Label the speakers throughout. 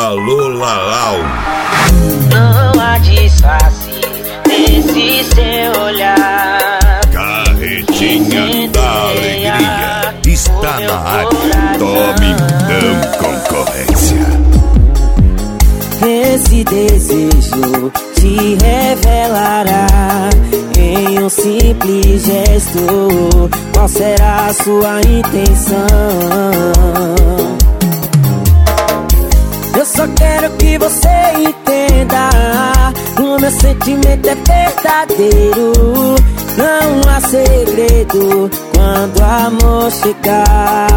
Speaker 1: Alô, Lalau.
Speaker 2: Não há disfarce nesse seu olhar.
Speaker 1: Carretinha da alegria está na área. Tome então, concorrência.
Speaker 3: Esse desejo te revelará em um simples gesto. Qual será a sua intenção? Eu só quero que você entenda: o meu sentimento é verdadeiro. Não há segredo quando o amor chegar.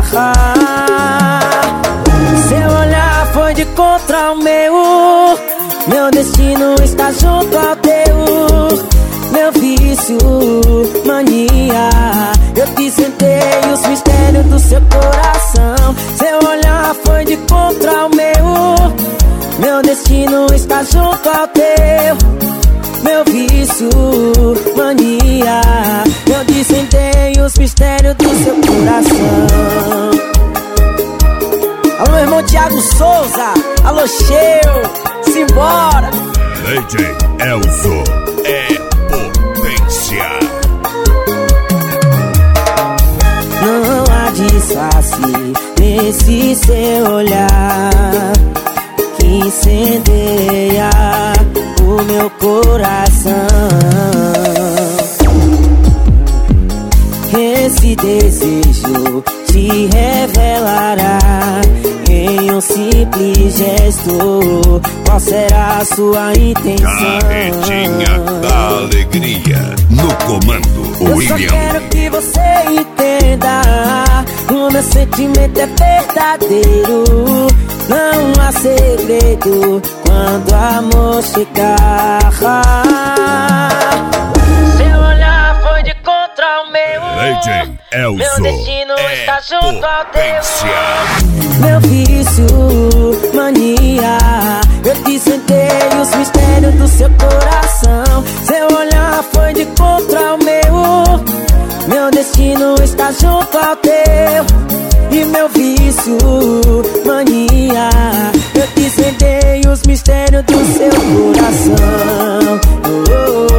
Speaker 3: Seu olhar foi de contra o meu. Meu destino está junto ao teu. Meu vício, mania, eu te sentei os mistérios do seu coração. Seu olhar foi de contra o meu. Meu destino está junto ao teu. Meu vício, mania, eu te sentei os mistérios do seu coração. Alô, irmão Thiago Souza. Alô, Cheu. Simbora.
Speaker 1: DJ Elzo é potência.
Speaker 3: Não há disfarce nesse seu olhar que incendeia o meu coração. Esse desejo te revelará em um simples gesto. Qual será a sua intenção?
Speaker 1: Carretinha da alegria no comando, William.
Speaker 3: Eu só quero que você entenda: o meu sentimento é verdadeiro. Não há segredo quando o amor chegar. Seu olhar foi de contra o meu.
Speaker 1: DJ Elzo
Speaker 3: Meu destino está junto ao
Speaker 1: potência.
Speaker 3: teu. Meu vício, mania, eu te sentei os mistérios do seu coração. Seu olhar foi de contra o meu. Meu destino está junto ao teu. E meu vício, mania, eu te sentei os mistérios do seu coração. Oh, oh, oh.